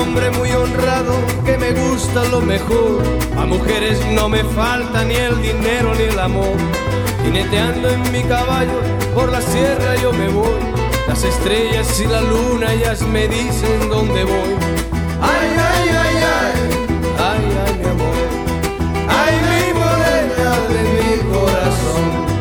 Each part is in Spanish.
hombre muy honrado que me gusta lo mejor. A mujeres no me falta ni el dinero ni el amor. Jineteando en mi caballo por la sierra yo me voy. Las estrellas y la luna ellas me dicen dónde voy. Ay, ay, ay, ay, ay, ay, mi amor. Ay, mi morena de mi corazón.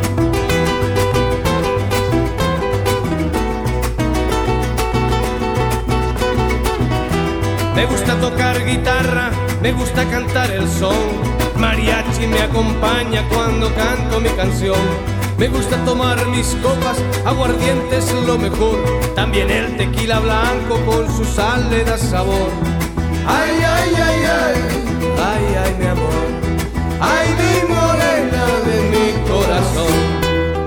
Me gusta tocar guitarra, me gusta cantar el son. Mariachi me acompaña cuando canto mi canción. Me gusta tomar mis copas, aguardiente es lo mejor. También el tequila blanco con su sal le da sabor. Ay, ay, ay, ay, ay, ay, mi amor. Ay, mi morena de mi corazón.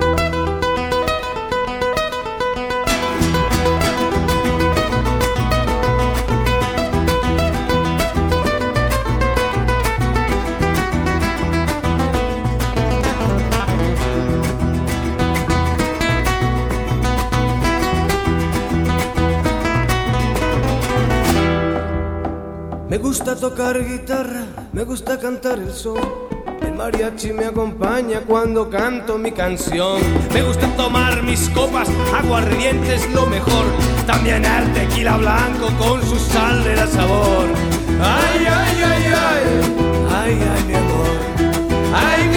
Me gusta tocar guitarra, me gusta cantar el son. El mariachi me acompaña cuando canto mi canción. Me gusta tomar mis copas, aguardiente es lo mejor. También el tequila blanco con su sal le da sabor. Ay, ay, ay, ay, ay, ay, mi amor. Ay,